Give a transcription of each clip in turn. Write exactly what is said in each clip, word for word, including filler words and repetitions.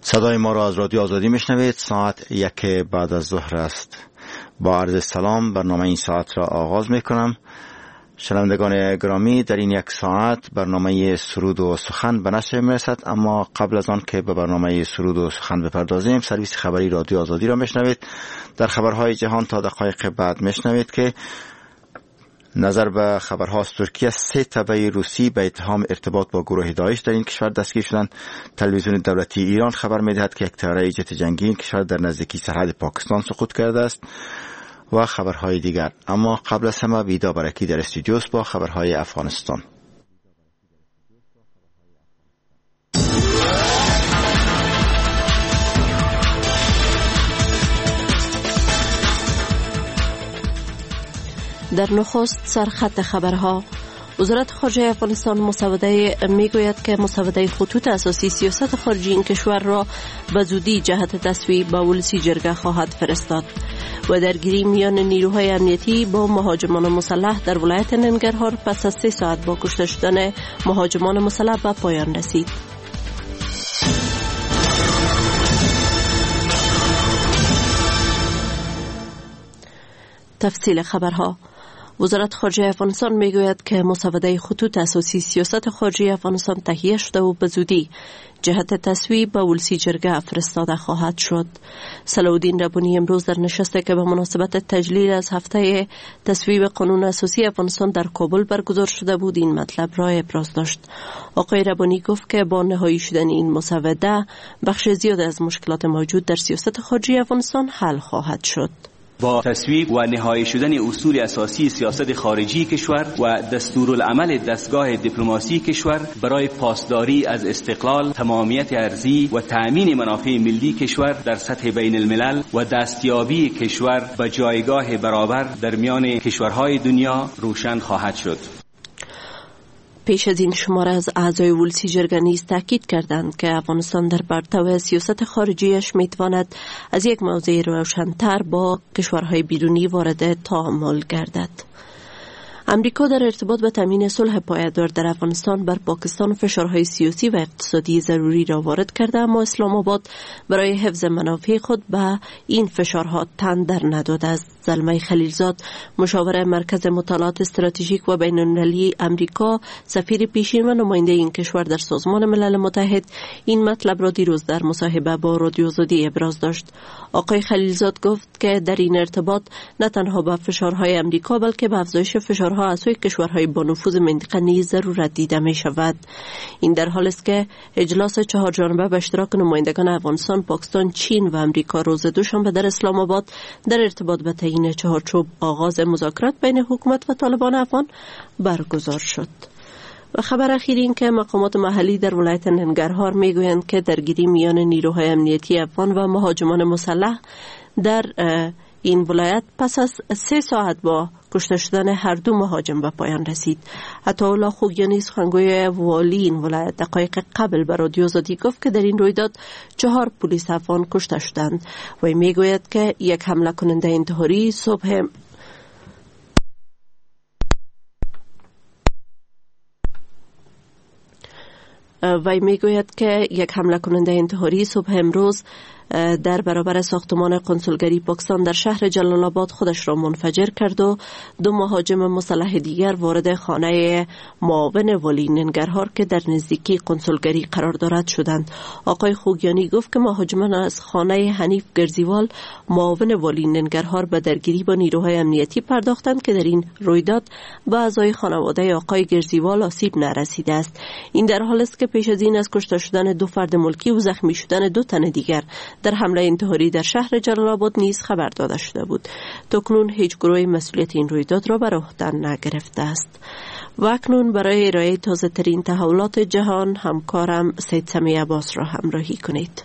صدای ما را از رادیو آزادی میشنوید. ساعت یک بعد از ظهر است. با عرض سلام برنامه این ساعت را آغاز میکنم. شنوندگان گرامی، در این یک ساعت برنامه سرود و سخن به نشر میرسد، اما قبل از آن که به برنامه سرود و سخن بپردازیم، سرویس خبری رادیو آزادی را میشنوید. در خبرهای جهان تا دقایق بعد میشنوید که نظر به خبرها از ترکیه، سه تبع روسی به اتهام ارتباط با گروه داعش در این کشور دستگیر شدند. تلویزیون دولتی ایران خبر می‌دهد که یک طیاره جت جنگی این کشور در نزدیکی سرحد پاکستان سقوط کرده است و خبرهای دیگر. اما قبل از همه ویدا برکی در استودیو با خبرهای افغانستان. در نخست سرخط خبرها: وزارت خارجه افغانستان مسوده میگوید که مسوده خطوط اساسی سیاست خارجی این کشور را به زودی جهت تصویب به ولسی جرگه خواهد فرستاد. و درگیری میان نیروهای امنیتی با مهاجمان مسلح در ولایت ننگرهار پس از سه ساعت با کشته شدن مهاجمان مسلح به پایان رسید. تفصیل خبرها: وزارت خارجه افغانستان میگوید که مسوده خطوط اساسی سیاست خارجی افغانستان تهیه شده و به زودی جهت تصویب به ولسی جرگه فرستاده خواهد شد. صلاح‌الدین ربانی امروز در نشستی که به مناسبت تجلیل از هفته تصویب قانون اساسی افغانستان در کابل برگزار شده بود این مطلب را ابراز داشت. آقای ربانی گفت که با نهایی شدن این مسوده بخش زیاد از مشکلات موجود در سیاست خارجی افغانستان حل خواهد شد. با تصویب و نهایی شدن اصول اساسی سیاست خارجی کشور و دستورالعمل دستگاه دیپلماسی کشور برای پاسداری از استقلال، تمامیت ارضی و تأمین منافع ملی کشور در سطح بین الملل و دستیابی کشور به جایگاه برابر در میان کشورهای دنیا روشن خواهد شد. پیش از این شماره از اعضای ولسی جرگه نیز تاکید کردند که افغانستان در پرتو سیاست خارجیش میتواند از یک موضع روشن‌تر با کشورهای بیرونی وارد تعامل گردد. امریکا در ارتباط به تامین صلح پایدار در افغانستان بر پاکستان فشارهای سیاسی و اقتصادی ضروری را وارد کرده، اما اسلام آباد برای حفظ منافع خود به این فشارها تن در نداده است. زلمه خلیلزاد، مشاور مرکز مطالعات استراتژیک و بین‌المللی امریکا، سفیر پیشین و نماینده این کشور در سازمان ملل متحد، این مطلب را دیروز در مصاحبه با رادیو آزادی ابراز داشت. آقای خلیلزاد گفت که در این ارتباط نه تنها به فشارهای امریکا بلکه به افزایش فشارها از سوی کشورهای با نفوذ منطقه نیز ضرورت دیده می شود. این در حال است که اجلاس چهار جانبه به اشتراک نمایندگان افغانستان، پاکستان، چین و امریکا روز دوشنبه در اسلام آباد در ارتباط به تعیین چهارچوب آغاز مذاکرات بین حکومت و طالبان افغان برگزار شد. و خبر اخیر این که مقامات محلی در ولایت ننگرهار میگویند که درگیری میان نیروهای امنیتی افغان و مهاجمان مسلح در این ولایت پس از سه ساعت با کشته شدن هر دو مهاجم به پایان رسید. عطاالله خوگیانی، سخنگوی والی این ولایت، دقایق قبل به رادیو آزادی گفت که در این رویداد چهار پلیس افغان کشته شدند و میگوید که یک حمله کننده انتحاری صبح و میگوید که یک حمله کننده انتحاری صبح امروز در برابر ساختمان کنسولگری پاکستان در شهر جلال آباد خودش را منفجر کرد و دو مهاجم مسلح دیگر وارد خانه معاون والی ننگرهار که در نزدیکی کنسولگری قرار دارد شدند. آقای خوگیانی گفت که مهاجمان از خانه حنیف گرزیوال معاون والی ننگرهار به درگیری با نیروهای امنیتی پرداختند که در این رویداد به اعضای خانواده آقای گرزیوال آسیب نرسیده است. این در حال است که پیش از این از کشته شدن دو فرد ملکی و زخمی شدن دو تن دیگر در حمله انتحاری در شهر جلال آباد نیز خبر داده شده بود. تاکنون هیچ گروهی مسئولیت این رویداد را بر عهده نگرفته است. و اکنون برای ارائه تازه ترین تحولات جهان همکارم سید سمی عباس را همراهی کنید.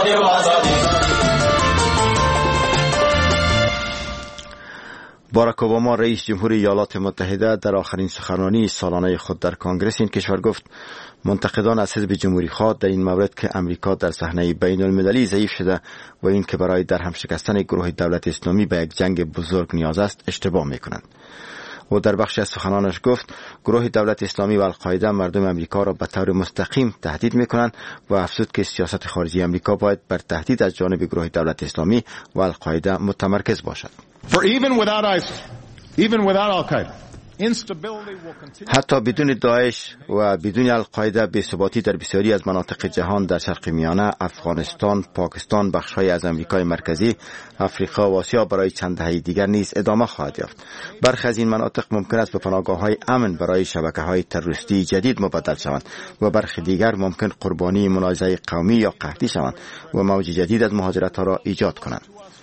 باراک اوباما رئیس جمهوری ایالات متحده در آخرین سخنرانی سالانه خود در کنگره این کشور گفت منتقدان از حزب جمهوری خواه در این مورد که امریکا در صحنه بین المللی ضعیف شده و این که برای در هم شکستن گروه دولت اسلامی به یک جنگ بزرگ نیاز است اشتباه میکنند. او در بخش از سخنانش گفت گروه دولت اسلامی و القاعده مردم امریکا را به طور مستقیم تهدید میکنند و افزود که سیاست خارجی امریکا باید بر تهدید از جانب گروه دولت اسلامی و القاعده متمرکز باشد. For even without ISIS, even without Al-Qaeda, حتی بدون داعش و بدون القاعده بی‌ثباتی در بسیاری از مناطق جهان در شرق میانه، افغانستان، پاکستان، بخش‌های از امریکای مرکزی، افریقا و آسیا برای چند دهه دیگر نیز ادامه خواهد یافت. برخی از این مناطق ممکن است به پناهگاه‌های امن برای شبکه‌های تروریستی جدید مبدل شوند و برخی دیگر ممکن قربانی منازعه قومی یا قحطی شوند و موج جدید از مهاجرت‌ها را ایجاد کنند.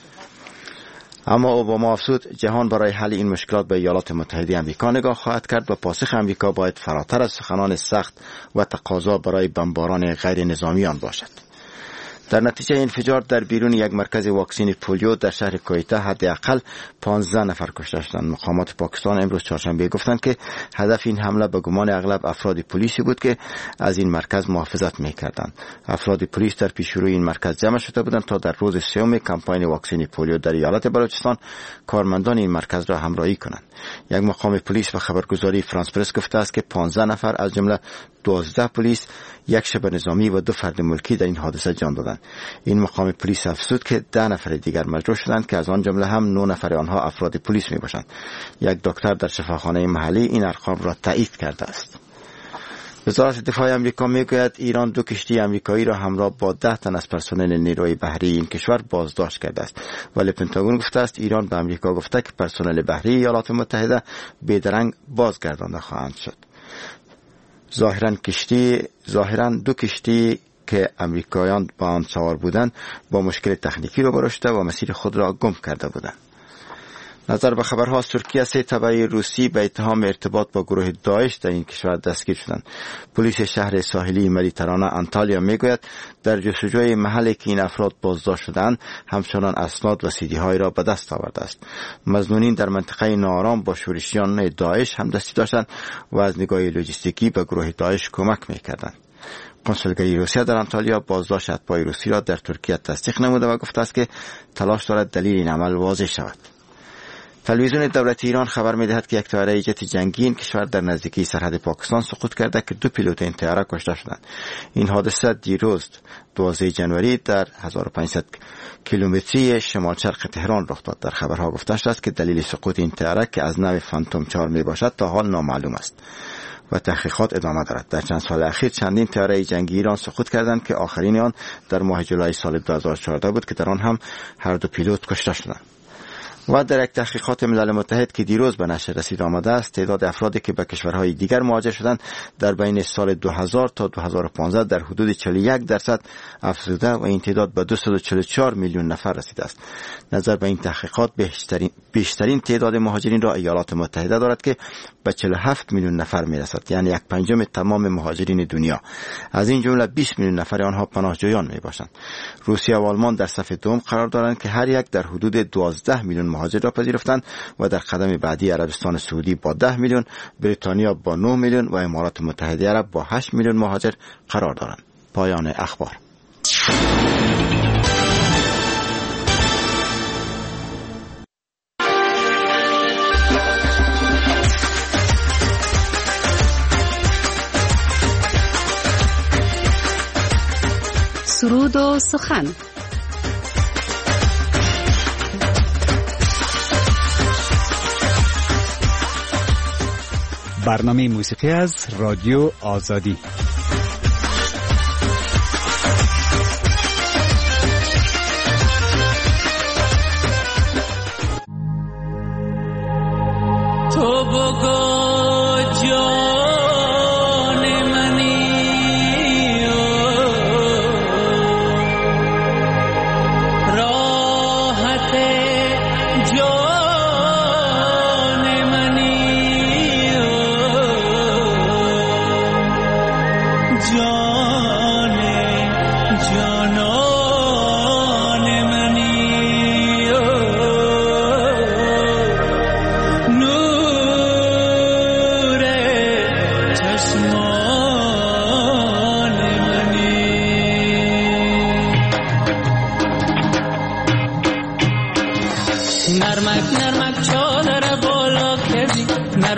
اما اوباما افزود جهان برای حل این مشکلات به ایالات متحده آمریکا نگاه خواهد کرد و پاسخ آمریکا باید فراتر از سخنان سخت و تقاضا برای بمباران غیر نظامی آن باشد. در نتیجه انفجار در بیرون یک مرکز واکسین پولیو در شهر کویتا حداقل پانزده نفر کشته شدند. مقامات پاکستان امروز چهارشنبه گفتند که هدف این حمله به گمان اغلب افراد پلیسی بود که از این مرکز محافظت می‌کردند. افراد پلیس در پیشروی این مرکز جمع شده بودند تا در روز سوم کمپاین واکسین پولیو در ایالت بلوچستان کارمندان این مرکز را همراهی کنند. یک مقام پلیس به خبرگزاری فرانس پرس گفته است که پانزده نفر از جمله دوازده پلیس، یک شب نظامی و دو فرد ملکی در این حادثه جان دادند. این مقام پلیس افزود که ده نفر دیگر مجروح شدند که از آن جمله هم نه نفر آنها افراد پلیس می باشند. یک دکتر در شفاخانه محلی این ارقام را تایید کرده است. وزارت دفاع آمریکا میگوید ایران دو کشتی آمریکایی را همراه با ده تن از پرسنل نیروی بحری این کشور بازداشت کرده است، ولی پنتاگون گفته است ایران به آمریکا گفته که پرسنل بحری ایالات متحده بیدرنگ بازگردانده خواهند شد. ظاهرا کشتی ظاهرا دو کشتی که امریکایان با آن سوار بودند با مشکل تکنیکی روبرو شده و مسیر خود را گم کرده بودند. نظر به خبرها از ترکیه، سه تبع روسی به اتهام ارتباط با گروه داعش در این کشور دستگیر شدند. پلیس شهر ساحلی مدیترانه آنتالیا میگوید در جستجوی محلی که این افراد بازداشت شدند همچنان اسناد و سیدی های را به دست آورده است. مظنونین در منطقه ناآرام با شورشیان داعش هم دستی داشتند و از نگاه لوجستیکی به گروه داعش کمک میکردند. کنسولگری روسیه در آنتالیا بازداشت اتباع روسی را در ترکیه تصدیق نموده و گفته است که تلاش دارد دلیل این عمل واضح شود. تلویزیون دولتی ایران خبر می‌دهد که یک طیاره جت جنگی این کشور در نزدیکی سرحد پاکستان سقوط کرده که دو پیلوت این طیاره کشته شدند. این حادثه دیروز دوازده جنوری در هزار و پانصد کیلومتری شمال شرق تهران رخ داد. در خبرها گفته شده است که دلیل سقوط این طیاره که از نوع فانتوم چهار میباشد تا حال نامعلوم است و تحقیقات ادامه دارد. در چند سال اخیر چندین طیاره جنگی ایران سقوط کردند که آخرین آن در ماه جولای سال دو هزار و چهارده بود که در آن هم هر دو پیلوت کشته شدند. و در یک تحقیقات ملل متحد که دیروز به نشر رسید آمده است، تعداد افرادی که به کشورهای دیگر مهاجر شدند در بین سال دو هزار تا دو هزار و پانزده در حدود چهل و یک درصد افزوده و این تعداد به دویست و چهل و چهار میلیون نفر رسیده است. نظر به این تحقیقات بیشترین بیشترین تعداد مهاجرین را ایالات متحده دارد که به چهل و هفت میلیون نفر میرسد، یعنی یک پنجم تمام مهاجرین دنیا. از این جمله بیست میلیون نفر آنها پناهجویان میباشند. روسیه و آلمان در صف دوم قرار دارند که هر یک در حدود دوازده میلیون مهاجر را پذیرفتند و در قدم بعدی عربستان سعودی با ده میلیون، بریتانیا با نه میلیون و امارات متحده عرب با هشت میلیون مهاجر قرار دارند. پایان اخبار. سرود و سخن. برنامه موسیقی از رادیو آزادی. تو بگو جان منی راحت جان منی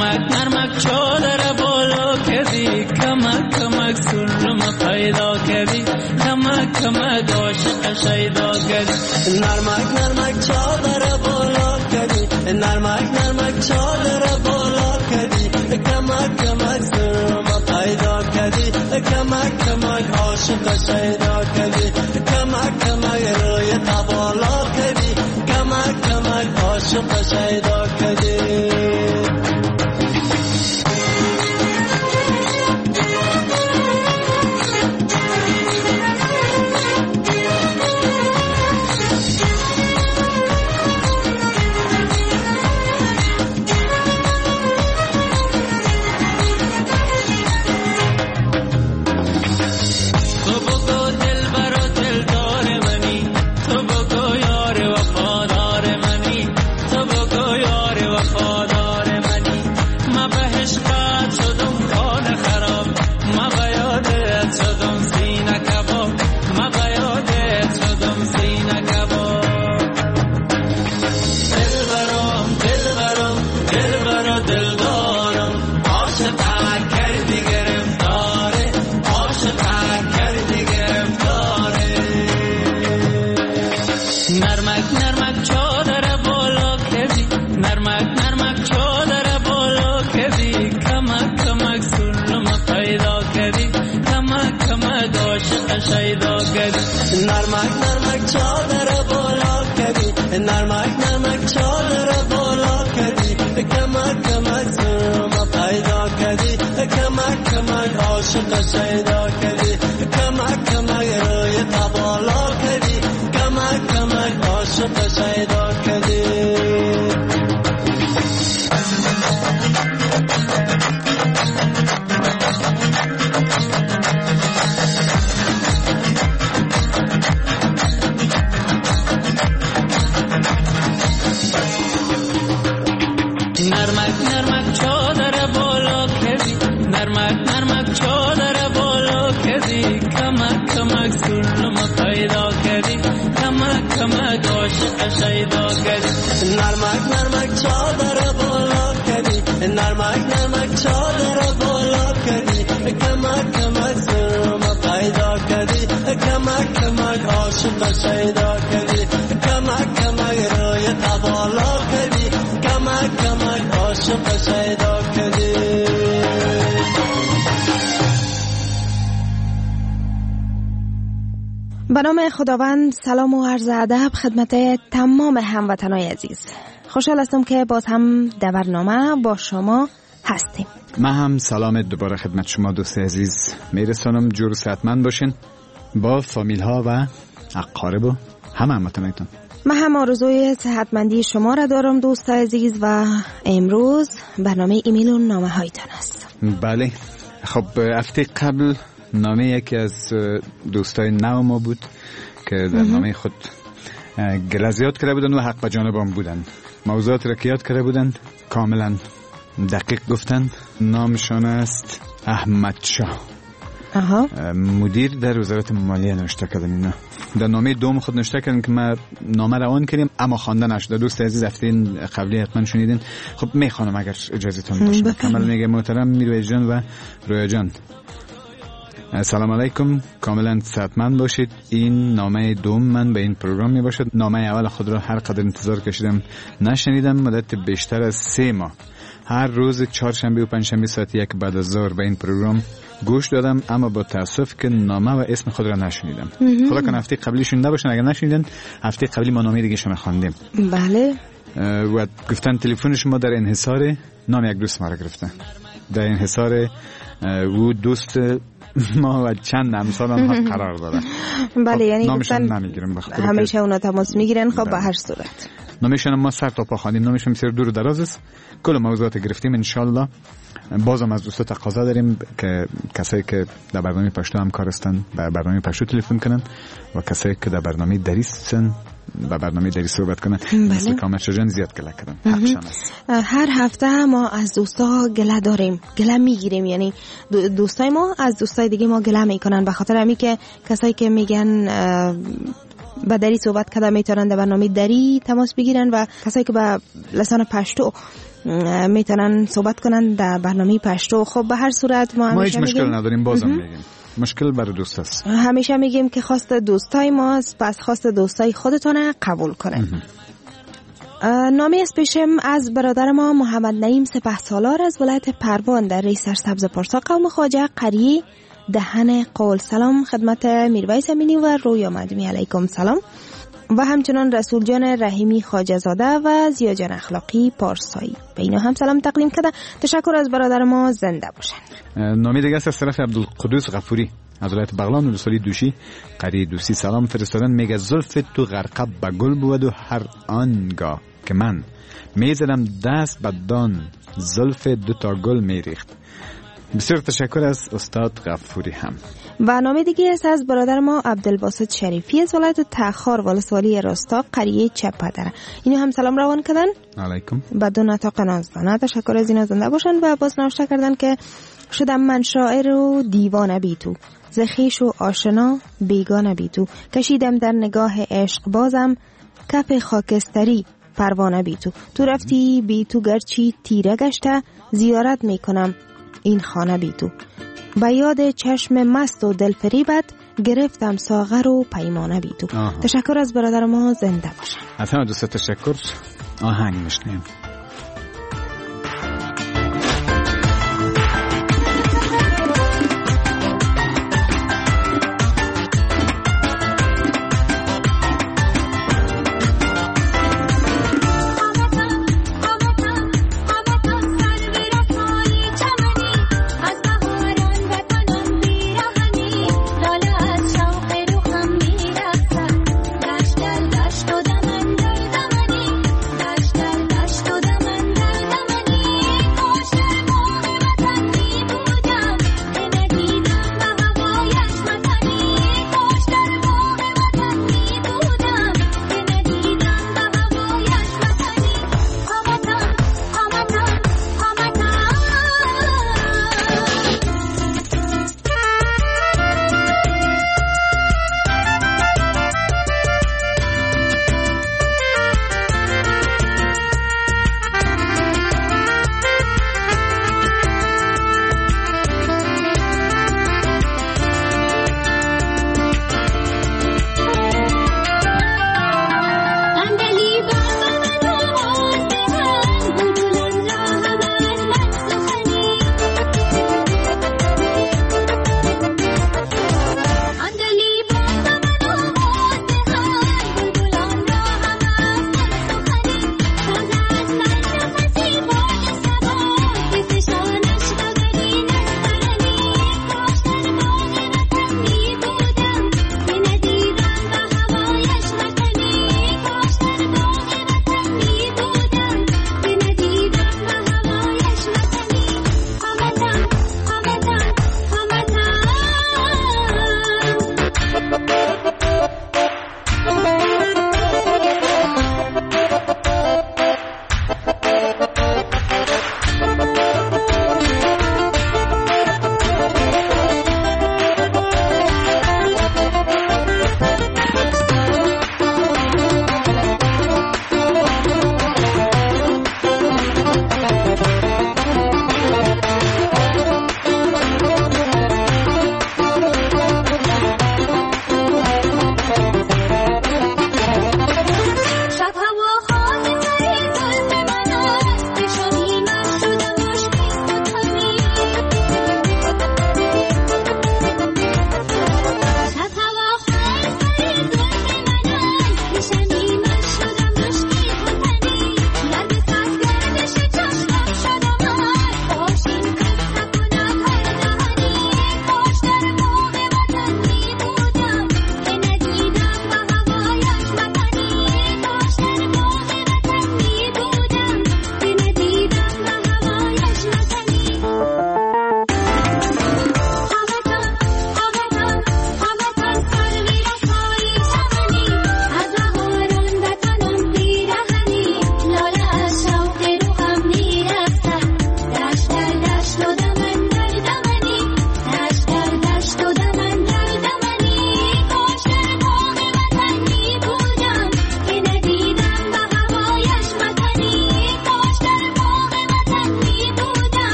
نرمک نرمک چادر بالا کردی کمک کمک سلم پیدا کردی کمک کمک عاشق شیدا کردی نرمک نرمک چادر بالا کردی نرمک نرمک چادر بالا کردی کمک کمک سلم پیدا کردی کمک کمک عاشق شیدا کردی کمک کمک روی بالا کردی کمک کمک عاشق شیدا کردی نرمک نرمک چادر بالا کردی نرمک نرمک چادر بالا کردی کمک کمک سلم پیدا کردی کمک کمک عاشق شیدا کردی کمک کمک روی بالا کردی کمک کمک عاشق شیدا کردی نرمک نرمک چادر بالا کردی نرمک نرمک چادر بالا کردی کمک کمک سلم پیدا کردی کمک کمک عاشق شیدا کردی کمک کمک روی بالا کردی کمک کمک عاشق شیدا کردی به نام خداوند سلام و عرض ادب خدمت تمام هموطنان عزیز. خوشحال هستم که باز هم در برنامه با شما هستیم. من هم سلام دوباره خدمت شما دوست عزیز میرسانم. جور صحتمند باشین با فامیل ها و اقارب و همه هموطنانتون. من هم آرزوی صحتمندی شما را دارم دوست عزیز و امروز برنامه ایمیل و نامه هایتان است. بله خب هفته قبل نامه یکی از دوستای نو ما بود که در نامه خود گله زیاد کرده بودن و حق به جانبم بودن. موضوعات را که یاد کرده بودن کاملا دقیق گفتن. نامشان است احمد شاه. اها. مدیر در وزارت مالیه نوشته کردن. اینا در نامه دوم خود نوشته کردن که ما نامه را آن کردیم اما خوانده نشده. دوست عزیز هفته قبلی حتما شنیدین. خب میخوانم اگر اجازهتون باشه. کامل میگه محترم میرویز جان و رویا جان سلام علیکم، کاملا صحتمند باشید. این نامه دوم من به این پروگرام می باشد. نامه اول خود را هر قدر انتظار کشیدم نشنیدم. مدت بیشتر از سه ماه هر روز چهارشنبه و پنجشنبه ساعت یک بعد از ظهر به این پروگرام گوش دادم اما با تاسف که نامه و اسم خود را نشنیدم. خدا کنه هفته قبلی شنیده باشن. اگر نشنیدن هفته قبلی ما نامه دیگه شما خواندیم. بله. و گفتن تلفن شما در انحصار نام یک دوست ما را گرفتن. در انحصار و دوست ما و چند امثال آنها قرار داره. بله یعنی نامشون نمیگیرم بخاطر همیشه اونا تماس میگیرن. خب به هر صورت نامشون ما سر تا پا خواندیم. نامشون بسیار دور و دراز است. کل موضوعات گرفتیم ان شاء الله. بازم از دوستا تقاضا داریم که کسایی که در برنامه پشتو همکار هستن به برنامه پشتو تلفن کنن و کسایی که در برنامه دریسن با برنامه دری صحبت کنن. مثل کامرشا جان زیاد گله کردن. حقشان است. هر هفته ما از دوستا گله داریم، گله میگیریم. یعنی دوستای ما از دوستای دیگه ما گله میکنن به خاطر همین که کسایی که میگن با دری صحبت کرده میتونن در برنامه دری تماس بگیرن و کسایی که با لسان پشتو میتونن صحبت کنن در برنامه پشتو. خب به هر صورت ما ما هیچ مشکل نداریم، بازم میگیم مشکل برای دوست است. همیشه میگیم که خواست دوستای ماست، پس خواست دوستای خودتون قبول کنه. نامه از پیشم از برادر ما محمد نعیم سپهسالار از ولایت پروان در ری سرسبز پارسا قوم خواجه قریه دهن قول. سلام خدمت میرویس امینی و رویا مدمی، علیکم سلام. و همچنان رسول جان رحیمی خواجه زاده و زیا جان اخلاقی پارسایی، به اینا هم سلام تقدیم کرده. تشکر از برادر ما، زنده باشن. نامه دیگه از طرف عبدالقدوس غفوری از ولایت بغلان ولسوالی دوشی قریه دوسی سلام فرستادن. میگه زلف تو غرقه به گل بود و هر آنگاه که من میزدم دست بدان زلف دو تا گل میریخت. بسیار تشکر از استاد غفوری. هم و نامه دیگه است از برادر ما عبدالباسط شریفی از ولایت تخار ولسوالی راستا قریه چپدره. اینو هم سلام روان کردن. علیکم. بدون نطاق نازدانه تشکر از اینا، زنده باشن. و باز نوشته کردن که شدم من شاعر و دیوانه بی تو، زخیش و آشنا بیگانه بی تو، کشیدم در نگاه عشق بازم کف خاکستری پروانه بی تو، تو رفتی بی تو گرچی تیره گشته، زیارت میکنم این خانه بی تو، به یاد چشم مست و دل فریبت گرفتم ساغر و پیمانه بی تو. آه. تشکر از برادر ما، زنده باشن. از همه دوست تشکر. آهنگ میشنیم. دشت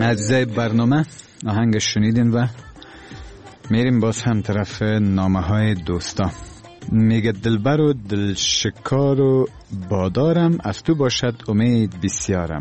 عزیزای برنامه آهنگ شنیدین و میریم باز هم طرف نامه های دوستا. میگه دلبر و دلشکار و بادارم، از تو باشد امید بسیارم.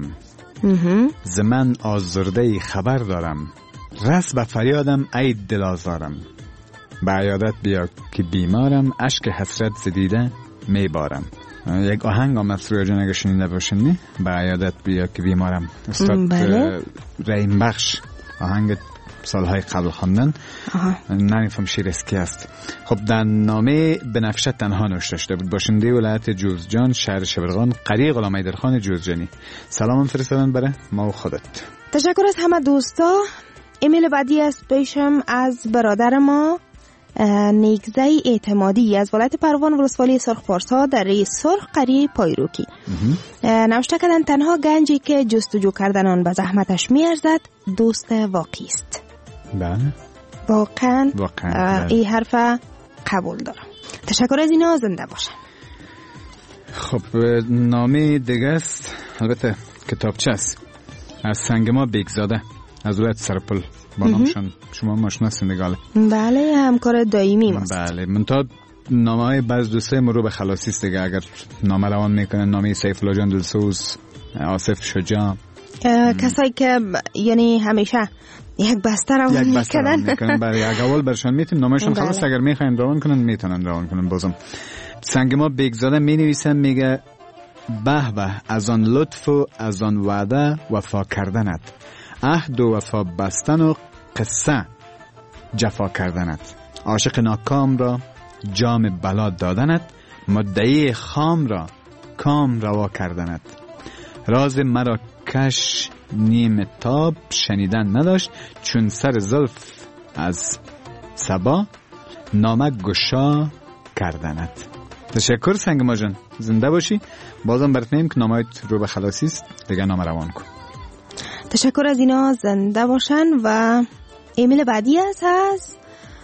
زمن آزرده خبر دارم، رس به فریادم ای دل آزارم. به عیادت بیا که بیمارم، اشک حسرت زدیده میبارم. یک آهنگ آمد سرویا جان اگه شنیده باشین نه؟ به عیادت بیا که بیمارم. استاد بله. رحیم بخش آهنگ سالهای قبل خواندن. نمیفهم شیر اسکی است. خب در نامه بنفشه تنها نوشته شده بود. باشنده ولایت جوزجان شهر شبرغان قری غلام حیدرخان جوزجانی. سلام فرستادن برای ما و خودت. تشکر از همه دوستا. ایمیل بعدی است پیشم از برادر ما نیگزه اعتمادی از ولایت پروان ولسوالی سرخ پارسا در سرخ قریه پایروکی. نوشته کردن تنها گنجی که جستجو کردن آن به زحمتش میارزد دوست واقعی است. بله واقعا, واقعا این حرف قبول دارم. تشکر از اینا، زنده باشن. خب نامه دیگه است، البته کتابچه است، از سنگ ما بیگزاده از ولایت سرپل. با نامشان شما ماشناسین نگاله؟ بله همکار دائمی ماست. بله منتها نامه های بعض دوستای ما رو به خلاصی است دیگه. اگر نامه روان میکنن نامه سیف الله جان دلسوز، آصف شجاع، کسایی که یعنی همیشه یک بسته روان میکنن برای یک اول برشان میتونن نامهشون خلاص اگر میخواین روان کنن میتونن روان کنن. بازم سنگ ما بیگزاده می نویسن، میگه به به از آن لطف و از آن وعده وفا کردنت، عهد و وفا بستن و قصه جفا کردنت، عاشق ناکام را جام بلا دادنت، مدعی خام را کام روا کردنت، راز مرا کش نیم تاب شنیدن نداشت، چون سر زلف از صبا نامه گشا کردنت. تشکر سنگ ما جان، زنده باشی. بازم برات میگم که نامه‌ات رو به خلاصی است دیگه، نامه روان کن. تشکر از اینا، زنده باشن. و ایمیل بعدی است از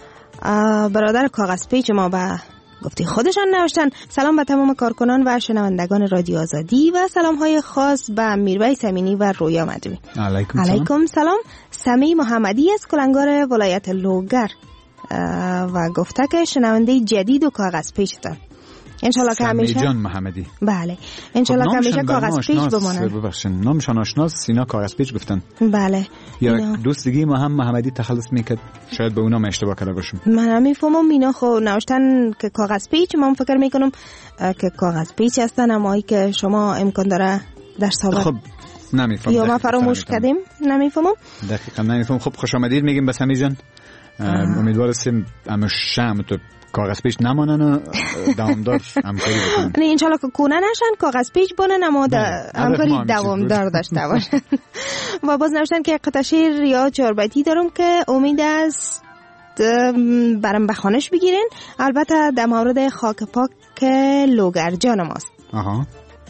برادر کاغذ پیچ ما به گفتی خودشان نوشتن. سلام به تمام کارکنان و شنوندگان رادیو آزادی و سلام های خاص به میرویس امینی و رویا مدوی. علیکم, علیکم سلام. سمی محمدی از کلنگار ولایت لوگر و گفته که شنونده جدید و کاغذ پیچتان. انشالله که همیشه جان محمدی. بله انشالله که همیشه کاغذ پیچ بمونن. ببخشید نامشان آشناس سینا کاغذ پیچ گفتن. بله یا دوست دیگه ما هم محمدی تخلص میکرد، شاید به اونام اشتباه کرده باشم. من نمیفهمم اینا خو نوشتن که کاغذ پیچ، من فکر میکنم که کاغذ پیچ هستن، اما ای که شما امکان داره در سابق خب نمیفهمم یا ما فراموش کردیم، نمیفهمم دقیقاً نمیفهمم. خب خوش آمدید میگیم به سمی جان. امیدوارم همه شام تو کاغذ پیچ نمانن و دوامدار همکاری بکنن. نه انشالله که کنه نشن کاغذ پیچ بونن، اما همکاری دوامدار داشته باشن. و باز نوشتن که قطع شعر یا چهاربیتی دارم که امید است برام بخوانش بگیرین، البته در مورد خاک پاک لوگر جان ماست. آها.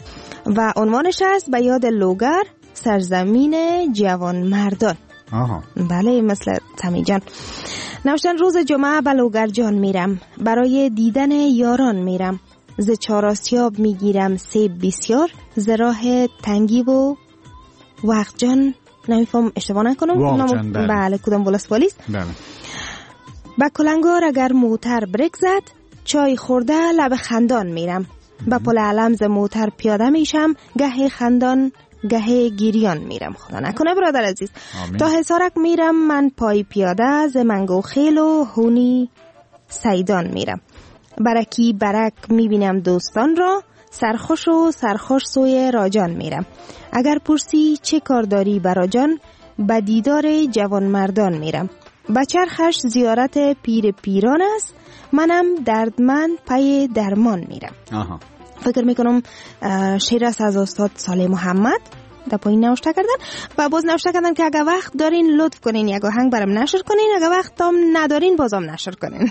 و عنوانش است به یاد لوگر سرزمین جوان مردان. آها. بله مثل سمی جان. نوشتن روز جمعه به لوگرجان میرم، برای دیدن یاران میرم، ز چاراسیاب میگیرم سیب بسیار، ز راه تنگی و وقت جان، نمیفهم اشتباه نکنم جان بله. بله کدام ولسوالیست. بله. با کلنگار اگر موتر بریک زد، چای خورده لب خندان میرم، با پل علم ز موتر پیاده میشم، گه خندان گه گیریان میرم. خدا نکنه برادر عزیز. آمین. تا حصارک میرم من پای پیاده، ز منگو خیل و هونی سیدان میرم، برکی برک میبینم دوستان را، سرخوش و سرخوش سوی راجان میرم. اگر پرسی چه کار داری برا جان، به دیدار جوان مردان میرم. بچرخش زیارت پیر پیران است، منم دردمند پی درمان میرم. آها. فکر میکنم شعر است از استاد صالح محمد، در پایین نوشته کردن. و باز نوشته کردن که اگه وقت دارین لطف کنین یک آهنگ برام نشر کنین، اگه وقت هم ندارین بازم نشر کنین.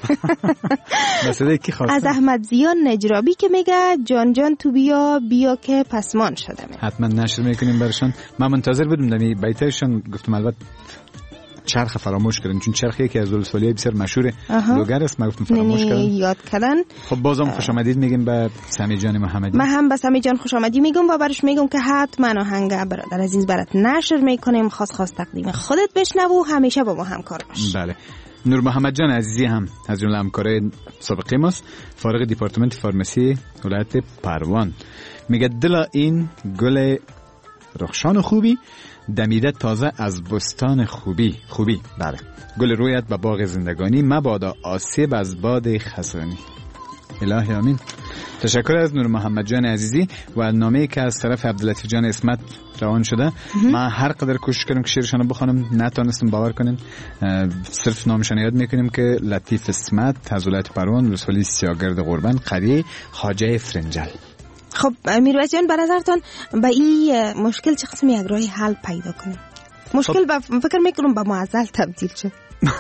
از احمد زیان نجرابی که میگه جان جان تو بیا بیا که پسمان شدم. حتما نشر میکنیم برشان. من منتظر بودم دمی بیتایشان گفتم البته چرخ فراموش کردن، چون چرخ یکی از ولسوالی‌های بسیار مشهور لوگر است. ما گفتم فراموش کردن یاد کردن. خب بازم خوش آمدید میگیم به سمی جان محمدی. من هم به سمی جان خوش آمدی میگم و برش میگم که حتما آهنگ برادر عزیز برات نشر میکنیم، خاص خاص تقدیم خودت بشنو و همیشه با ما همکار باش. بله. نور محمد جان عزیزی هم از جمله همکارای سابقه ماست، فارغ دیپارتمنت فارمسی ولایت پروان، میگه دل این گل رخشان خوبی دمیده تازه از بستان خوبی خوبی بله گل رویت به باغ زندگانی مبادا آسیب از باد خزانی. الهی آمین. تشکر از نور محمد جان عزیزی و نامه‌ای که از طرف عبداللطیف جان اسمت روان شده. من هر قدر کوشش کردم که شعرشان بخونم نتونستم، باور کنین. صرف نامشان یاد میکنیم که لطیف اسمت از ولایت پروان، ولسوالی سیاگرد قربان، قریه خواجه فرنجل. خب میرویس جان، به نظرتان به این مشکل چه قسمی یک راه حل پیدا کنیم؟ مشکل خب. فکر میکنم به معضل تبدیل شد.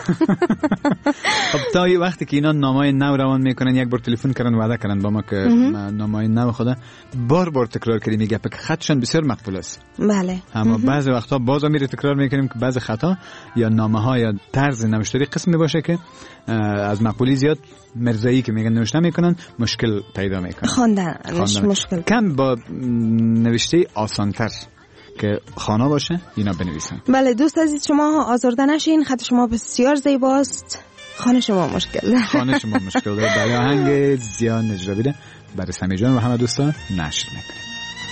خب تا وقتی که اینا نامای نو روان میکنن، یک بار تلفن کردن وعده کردن با ما که نامای نو خدا بار بار تکرار کردیم، میگه که خطشون بسیار مقبول است. بله. اما بعضی وقتا باز میره تکرار میکنیم که بعضی خطا یا نامه ها یا طرز نوشتاری قسمی باشه که از مقبولی زیاد مرزایی که میگن نوشته میکنن مشکل پیدا میکنن. خواندن مشکل. کم با نوشته آسانتر که خانه باشه اینا بنویسن. بله دوست عزیز، شما آزرده نشین، خط شما بسیار زیباست، خانه شما مشکل داره. خانه شما مشکل داره. برای آهنگ زیان نجرابی ده برای سمی جان و همه دوستان نشر میکنیم.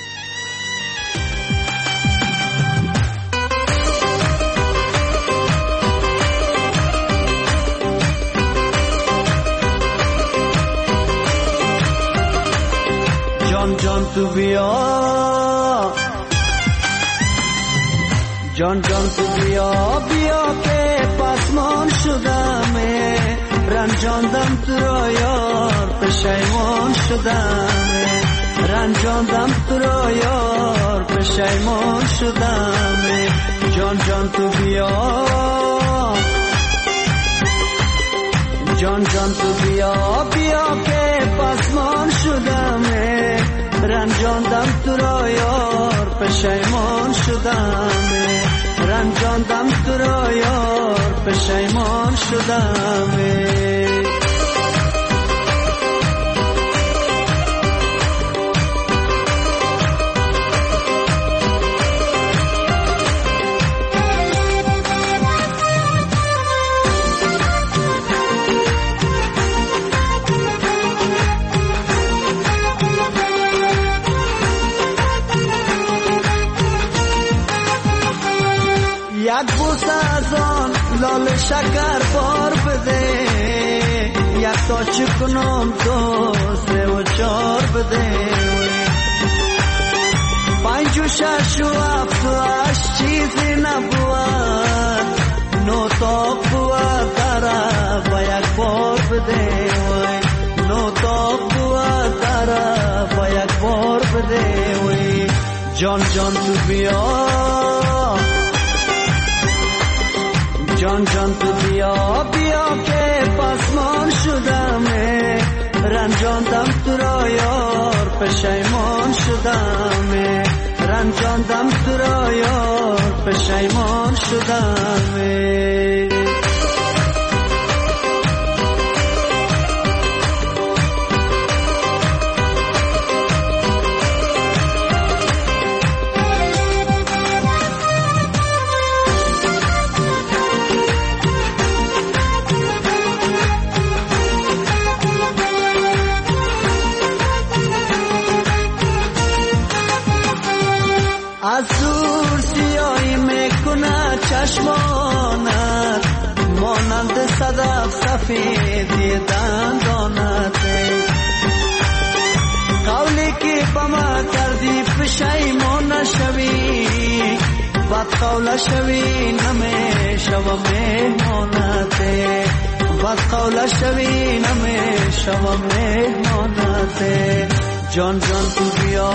جان جان تو بیا، جان جان تو بیا بیا که پسمان شدم، رنجاندم تو را یار پشیمان شدم، رنجاندم تو را یار پشیمان شدم. جان جان تو بیا، جان جان تو بیا بیا که پسمان شدم، رنجاندم تو را یار پشیمان شدم، رنجاندم تو را یار پشیمان شدم. یک بوسه از آن لال شکر بار بده، یک تا چکنم دو سه و چار بده، پنج و شش و هفت و هشت چیزی نبود، نو تا بود داره و یک بار بده، نو تا بود داره و یک بار بده. جان جان تو بیا، جان جان تو بیا بیا که پسمان شدم، رنجاندم تو را یار پشیمان شدم، رنجاندم تو را یار پشیمان شدم. از دور سیاهی میکنه چشمانت، مانند صدف سفیدی دندانت، قولی که با ما کردی پشیمان نشوی، بد قول شوی نمیشوم مهمانت، بد قول شوی نمیشوم مهمانت. جان جان تو بیا،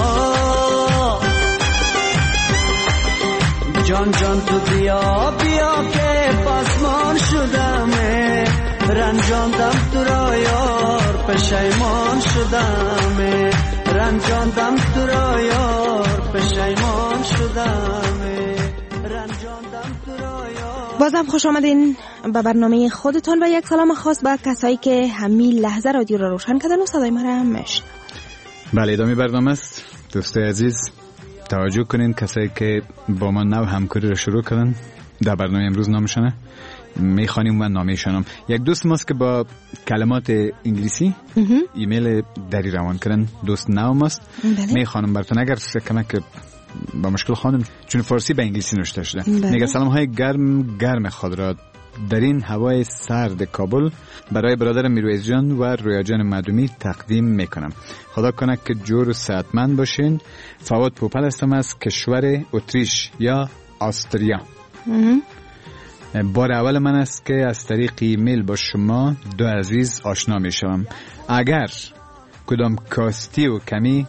جان جان تو بیا بیا که پسمان شدم، رنجاندم تو را یار پشیمان شدم، رنجاندم تو را یار پشیمان شدم، رنجاندم تو را یار بازم خوش آمدین به برنامه خودتان و یک سلام خاص به کسایی که همین لحظه رادیو را روشن کردن و صدای ما را میشنون. بله، ادامه برنامه است. دوستای عزیز توجه کنین، کسایی که با ما نو همکاری را شروع کردن در برنامه امروز نامشانه میخوانیم و نامیشانم. یک دوست ماست که با کلمات انگلیسی ایمیل دری روان کردن، دوست نو ماست. میخوانم براتون، اگر کمک با مشکل خواندم چون فارسی به انگلیسی نوشته شده. میگه سلام های گرم گرم خود را در این هوای سرد کابل برای برادر میرویز جان و رویا جان مدومی تقدیم میکنم. خدا کنه که جور و صحتمند باشین. فواد پوپل هستم از کشور اتریش یا آستریا. بار اول من است که از طریق ایمیل با شما دو عزیز آشنا میشم. اگر کدام کاستی و کمی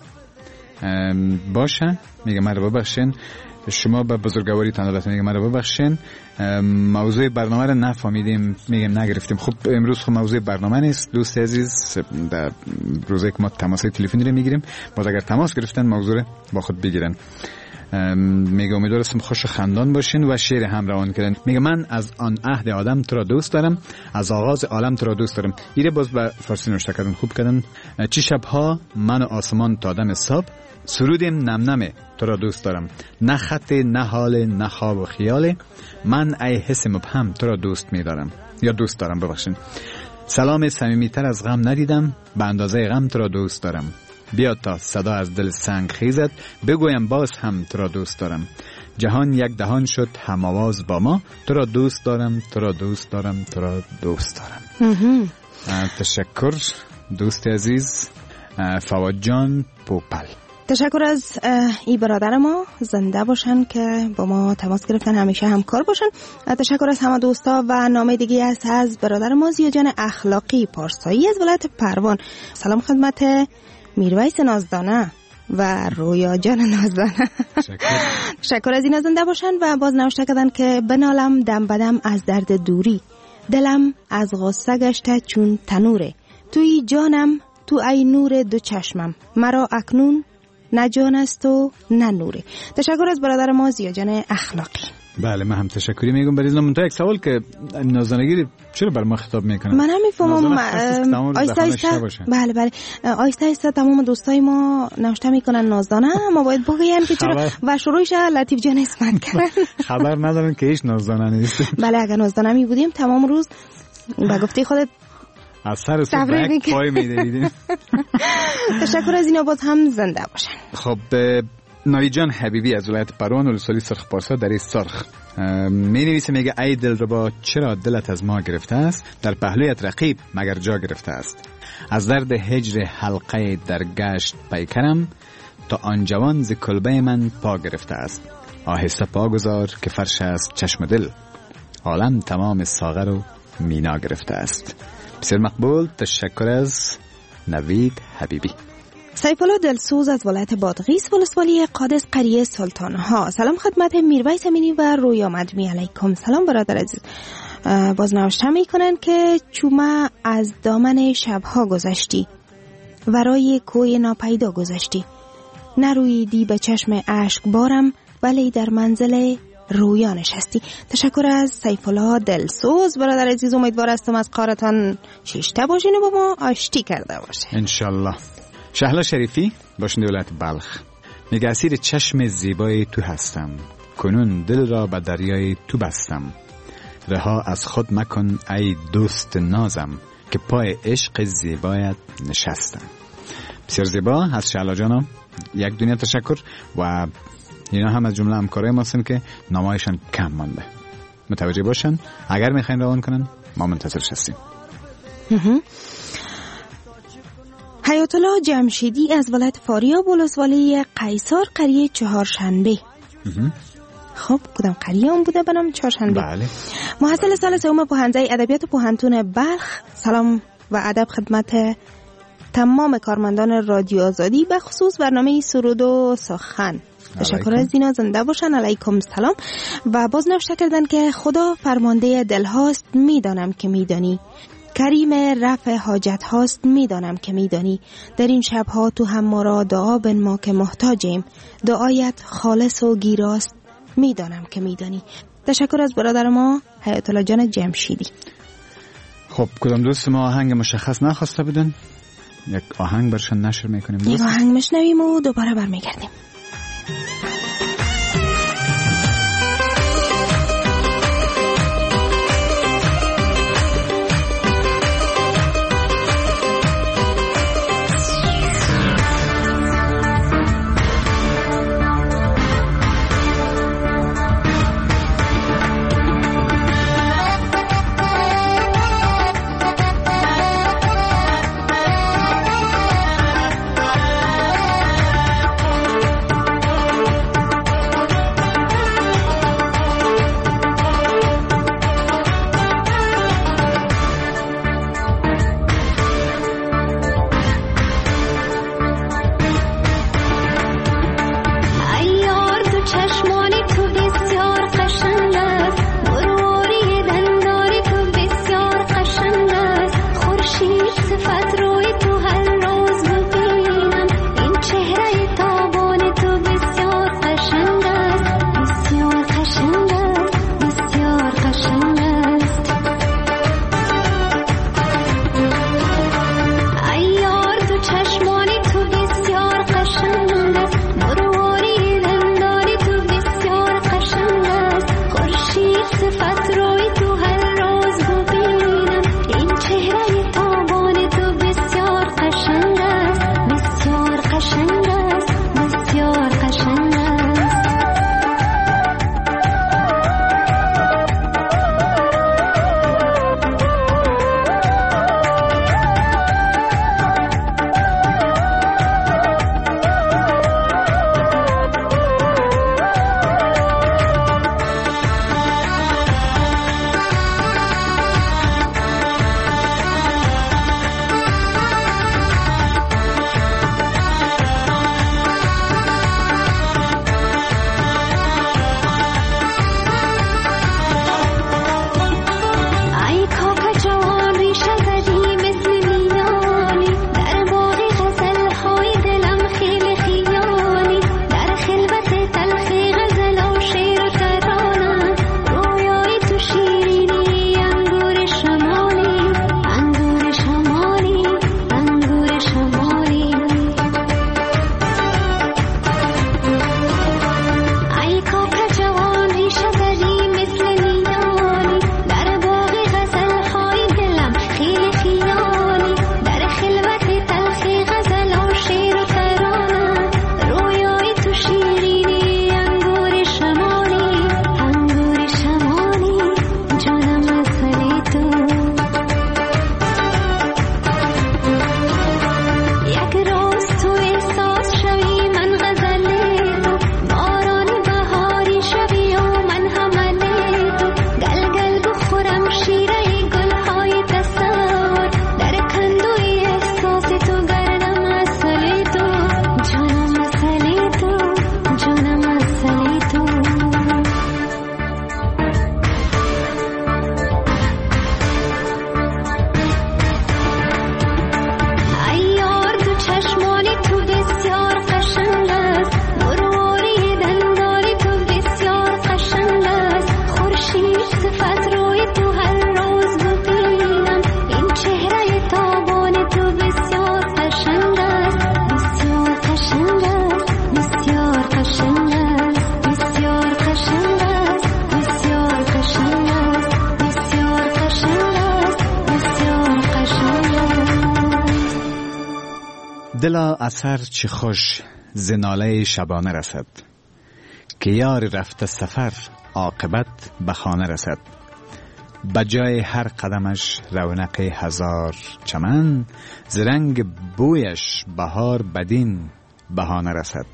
باشه میگه مرا ببخشین، شما به بزرگواری تنالت میگه مرا ببخشین، موضوع برنامه را نفهمیدیم، میگم نگرفتیم. خب امروز خب موضوع برنامه نیست دوست عزیز، در روزی که ما تماس تلفنی رو میگیریم، باز اگر تماس گرفتن موضوع با خود بگیرن. میگه امیدوارم خوش خندان باشین و شعر هم روان کردن. میگه من از آن عهد آدم تو را دوست دارم، از آغاز عالم تو را دوست دارم. ایره باز به فارسی نوشته کردن، خوب کردن. چی شبها من و آسمان تا دم صبح سرودیم نم نمه تو را دوست دارم، نه خط نه حال نه خواب و خیال، من ای حس مبهم تو را دوست می‌دارم یا دوست دارم ببخشید. سلام صمیمی‌تر از غم ندیدم، به اندازه غم تو را دوست دارم. بیا تا صدا از دل سنگ خیزد، بگویم باز هم تو را دوست دارم. جهان یک دهان شد هم آواز با ما، تو را دوست دارم تو را دوست دارم تو را دوست دارم. تشکر دوست عزیز فواد جان پوپل. تشکر از ای برادر ما، زنده باشن که با ما تماس گرفتن، همیشه همکار باشن. تشکر از همه دوستا و نامه دیگه است از برادر ما زیا جان اخلاقی پارسایی از ولایت پروان. سلام خدمت میرویس نازدانه و رویا جان نازدانه. تشکر از این زنده باشن و باز نوشته کردن که بنالم دم بدم از درد دوری، دلم از غصه گشته چون تنوره، توی جانم تو ای نور دو چشمم، مرا اکنون نه جان است و نه نوره. تشکر از برادر ما زیا جان اخلاقی. بله من هم تشکری میگم. برای من تو یک سوال که نازدانگی چرا بر ما خطاب میکنه؟ من نمیفهمم. آیسته آیسته بله بله آیسته آیسته تمام دوستای ما نوشته میکنن نازدانه، ما باید بگیم که چرا و شروعش لطیف جان اسمت کردن. خبر ندارن که هیچ نازدانه نیست. بله اگر نازدانه می بودیم تمام روز با گفته خودت از سر صبح پای میدیدیم. تشکر از اینا، باز هم زنده باشن. خب نایی جان حبیبی از ولایت پروان ولسوالی سرخ پارسا در سرخ می نویسه، میگه ای دلربا چرا دلت از ما گرفته است، در پهلویت رقیب مگر جا گرفته است. از درد هجر حلقه در گشت پیکرم، تا آن جوان ز کلبه من پا گرفته است. آهسته پا گذار که فرش است چشم دل، عالم تمام ساغر و مینا گرفته است. بسیار مقبول. تشکر از نوید حبیبی. سیف الله دلسوز از ولایت بادغیس ولسوالی قادس قریه سلطان ها. سلام خدمت میرویس امینی و رویا مدمی. علیکم سلام برادر عزیز. باز نوشته میکنن که چوما از دامن شبها گذشتی، ورای کوی ناپیدا گذشتی، نرویدی به چشم اشک بارم، ولی در منزل رویا نشستی. تشکر از سیف الله دلسوز برادر عزیز. امیدوار هستم از کارتان شیشته باشین و با ما آشتی کرده باشین انشالله. شهلا شریفی باشنده ولایت بلخ میگه اسیر چشم زیبای تو هستم، کنون دل را به دریای تو بستم، رها از خود مکن ای دوست نازم، که پای عشق زیبایت نشستم. بسیار زیبا از شهلا جانم، یک دنیا تشکر. و اینا هم از جمله همکارای ما هستن که نامایشان کم مانده، متوجه باشن. اگر میخواین روان کنن ما منتظرش هستیم. حیات الله جمشیدی از ولایت فاریاب ولسوالی قیصر قریه چهارشنبه. خب کدام قریه اون بوده بنام چهارشنبه؟ بله. محصل سال سوم پوهنځی ادبیات پوهنتون بلخ. سلام و ادب خدمت تمام کارمندان رادیو آزادی، به خصوص برنامه سرود و سخن. تشکر از اینا، زنده باشن. علیکم سلام. و باز نوشته کردن که خدا فرمانده دل هاست، میدانم که میدانی، کریم رفع حاجت هاست، میدانم که میدانی، در این شبها تو هم ما را دعا بن ما که محتاجیم، دعایت خالص و گیراست، میدانم که میدانی. تشکر از برادر ما حیات الله جان جمشیدی. خب کدام دوست ما آهنگ مشخص نخواسته بودن؟ یک آهنگ برشان نشر میکنیم. یک آهنگ میشنویم و دوباره برمیگردیم. دلا اثر چه خوش زناله شبانه رسد، که یار رفته سفر عاقبت به خانه رسد. بجای هر قدمش رونق هزار چمن، زرنگ بویش بهار بدین بهانه رسد.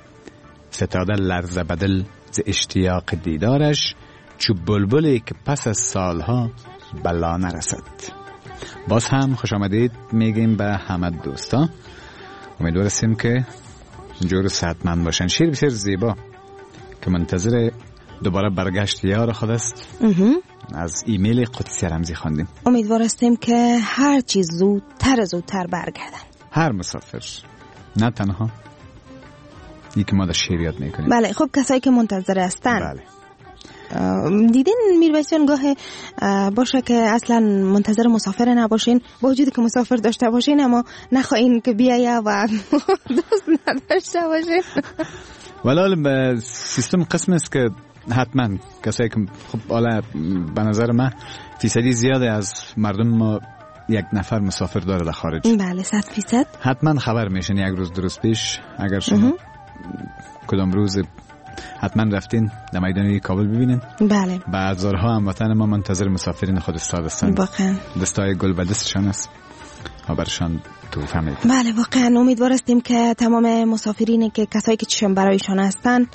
فتاده لرزه بدل ز اشتیاق دیدارش، چو بلبلی که پس از سالها بلانه رسد. باز هم خوش آمدید میگیم به همه دوستا. امیدوار هستیم که جور صحتمند باشن. شیر بسیار زیبا که منتظر دوباره برگشت یار خود است. از ایمیل قدسی رمزی خواندیم. امیدوار هستیم که هر چیز زودتر زودتر برگردن. هر مسافر، نه تنها یک ما در شیر یاد میکنیم. بله، خب کسایی که منتظر هستن، بله، دیدین میرویسیان گاه باشه که اصلا منتظر مسافر نباشین، با وجودی که مسافر داشته باشین اما نخواهین که بیایه و دوست نداشته باشین. ولی سیستم قسم است که حتما کسایی که خب حالا به نظر من فیصدی زیاده از مردم ما یک نفر مسافر داره در خارج. بله صد فیصد حتما خبر میشین یک روز درست پیش اگر شما کدام روز حتما رفتین در میدان کابل ببینین. بله بعضارها هم وطن ما منتظر مسافرین خود استاد هستند. واقعا دستای گل به دستشان است و برشان تو فهمید. بله واقعا امیدوار هستیم که تمام مسافرینی که کسایی که چشم برایشان هستن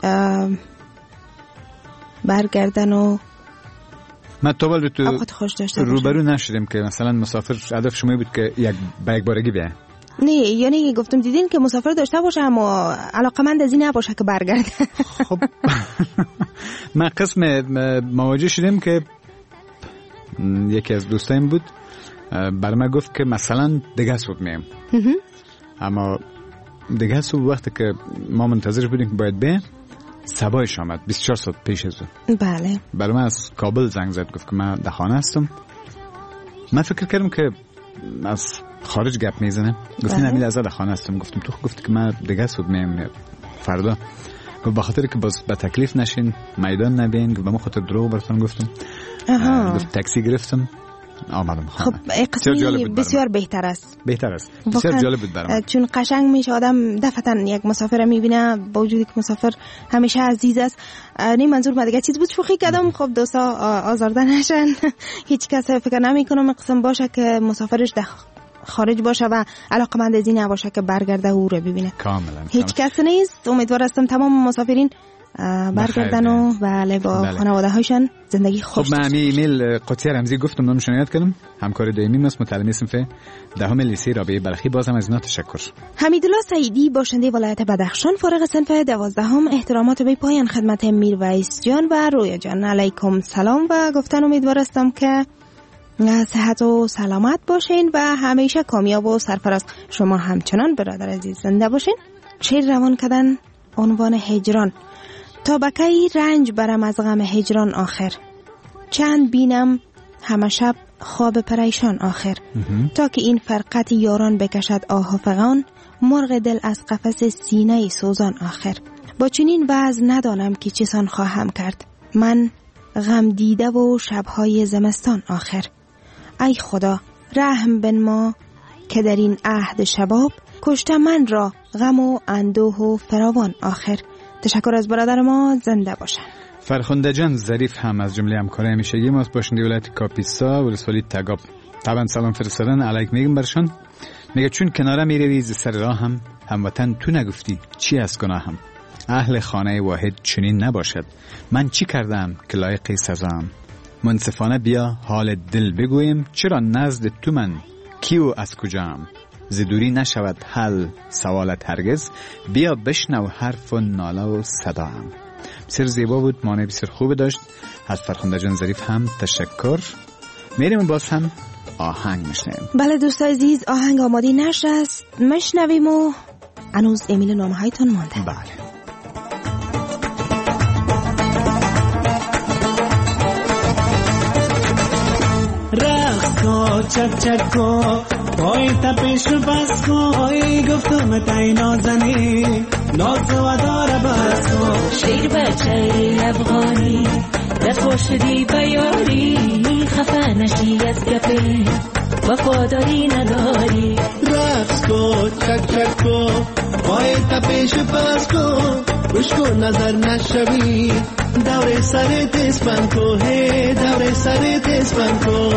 برگردن و ما تو بال تو روبرو نشدیم که مثلا مسافر هدف شما بود که یک با یک بارگی بیای. نه یعنی گفتم دیدین که مسافر داشته باشه اما علاقمند از این نباشه که برگرده. خب ما قسم مواجه شدیم که یکی از دوستایم بود بر ما گفت که مثلا دیگه صبح میم اما دیگه صبح وقتی که ما منتظر بودیم که باید بیم صبایش آمد بیست و چهار ساعت پیش از اون. بله برای من از کابل زنگ زد گفت که من در خانه هستم. من فکر کردم که از خارج گپ میزنه. گفتین امیل از در خانه هستم. گفتم تو گفت که من دیگه صبح میم فردا. گفت بخاطر که باز به تکلیف نشین میدان نبین. گفت به ما خاطر دروغ براتون گفتم. گفت تاکسی گرفتم آمدم خانه. خب قسمی بسیار بهتر است. بهتر است. بسیار جالب بود برام. چون قشنگ میشه آدم دفعتا یک مسافر میبینه با وجودی که مسافر همیشه عزیز است. نه منظور ما دیگه چیز بود شوخی کردم. خب دوستا آزرده نشن. هیچ کس فکر نمیکنم قسم باشه که مسافرش ده خارج باشه و علاقمند از این نباشه که برگرده او رو ببینه. کاملا. هیچ کس نیست. امیدوار هستم تمام مسافرین برگردن و بله با بله. خانواده هایشان زندگی خوش. خب من امی ایمیل قدسی رمزی گفتم نام شنیدت کردم همکار دائمی ماست متعلم صنف دهم لیسه رابعه بلخی. بازم از اینا تشکر. حمیدالله سعیدی باشنده ولایت بدخشان فارغ صنف دوازدهم احترامات به پایان خدمت میرویس جان و رویا جان علیکم سلام و گفتن امیدوار هستم که صحت و سلامت باشین و همیشه کامیاب و سرفراز. شما همچنان برادر عزیز زنده باشین. شعر روان کردن عنوان هجران. تا بکی رنج برم از غم هجران آخر، چند بینم همه شب خواب پریشان آخر. تا که این فرقت یاران بکشد آه و فغان، مرغ دل از قفس سینه سوزان آخر. با چنین وضع ندانم که چسان خواهم کرد من، غم دیده و شبهای زمستان آخر. ای خدا رحم بنما که در این عهد شباب، کشته من را غم و اندوه و فراوان آخر. تشکر از برادر ما زنده باشن. فرخنده جان ظریف هم از جمله همکارای همیشگی ماست باشنده ولایت کاپیسا و رسولی تگاب. طبعا سلام فرستادن علیک میگم برشان. میگه چون کناره میروی ز سر راه هم هموطن تو نگفتی چی از گناهم. اهل خانه واحد چنین نباشد، من چی کردم که لایق سزام. منصفانه بیا حال دل بگویم، چرا نزد تو من کیو از کجام. ز دوری نشود حل سوالت هرگز، بیا بشنو حرف و ناله و صدام. بسیار زیبا بود، معنی بسیار خوب داشت. از فرخنده جان ظریف هم تشکر. میریم باز هم آهنگ میشنیم. بله دوستای عزیز آهنگ آماده نشست میشنویم و هنوز ایمیل نامه هایتون مانده. بله رقص کو چک چک کو پای تپش بس کو ای گفتم تای نازنی ناز و داره بس کو شیر بچه افغانی دست خوشدی بیاری خفه نشی از گپی وفاداری نداری. رقص کو چک چک کو پای تپش بس کو گوش کو نظر نشوی دور سر تیز بند کو ہے دور سر تیز بند کو.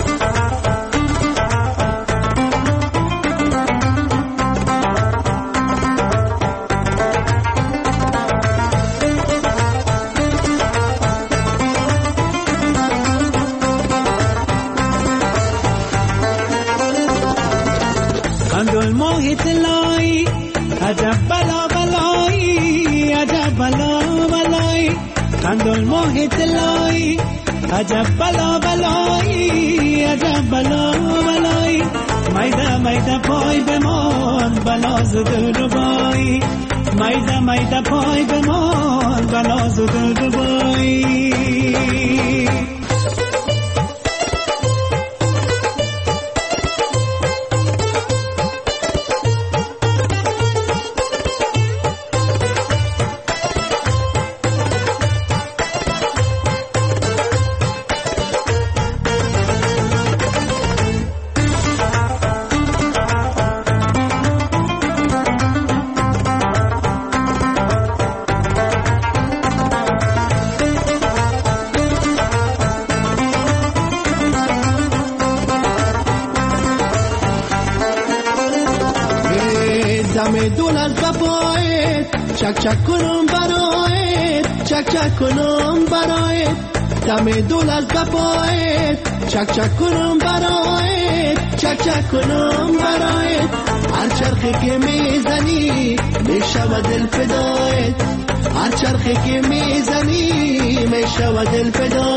اندول موهت لای عجب بلا بلای عجب بلا بلای اندول موهت لای عجب بلا بلای عجب بلا بلای میده میده پای بمان بلا زدر بای میده میده پای بمان و ناز و دل دبایی دم دولت بپایت چک چک کنم برایت چک چک کنم برایت دم دولت بپایت چک چک کنم برایت چک چک کنم برایت هر چرخی که میزنی میشود دل فدایت هر چرخی که میزنی میشود دل